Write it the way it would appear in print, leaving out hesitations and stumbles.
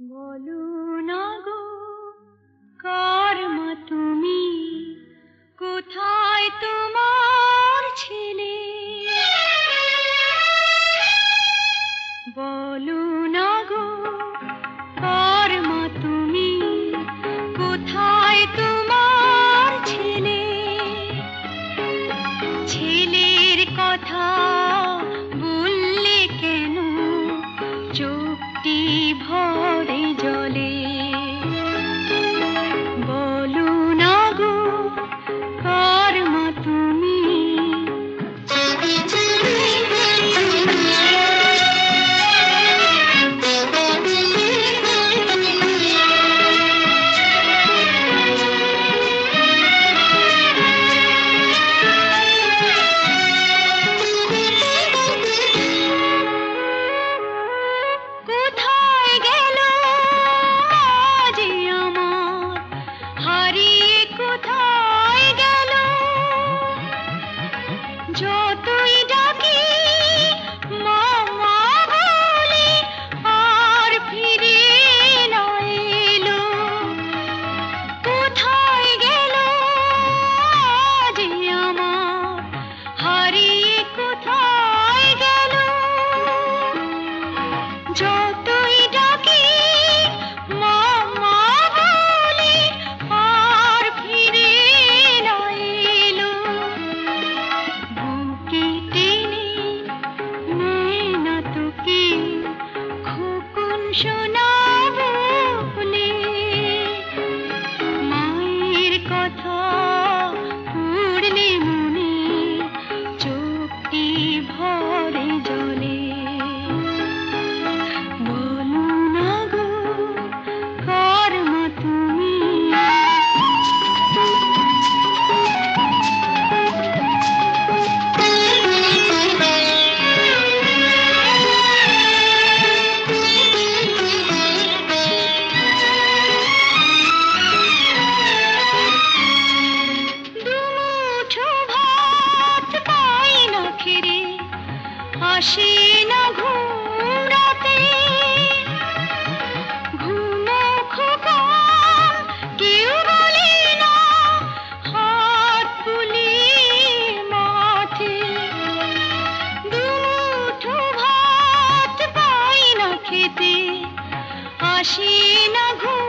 বলো না গো কার মা তুমি, কোথায় তোমার ছেলে? বলো না গো কার মা তুমি, কোথায় তোমার ছেলে? ছেলের কথা বললে কেন চোখটি ভরে জলে? বলো না গো কার মা তুমি। যতই ডাকি মা মা বলে আর ফিরে না এলো। কোথায় গেল আজ আমার, হারিয়ে কোথায় গেল? যতই ডাকি মা মা বলে আর ফিরে না এলো। বুকে টেনে নেয় না তোকে খোকন সোনা বলে। মায়ের কথা পড়লে মনে চোখটি ভরে জলে। বলো না গো কার মা তুমি। আসে না ঘুম রাতে, ঘুমো খোকন কেউ বলে না হাত বুলিয়ে মাঠে। দুমুঠো ভাত পাই না খেতে, আসে না ঘুম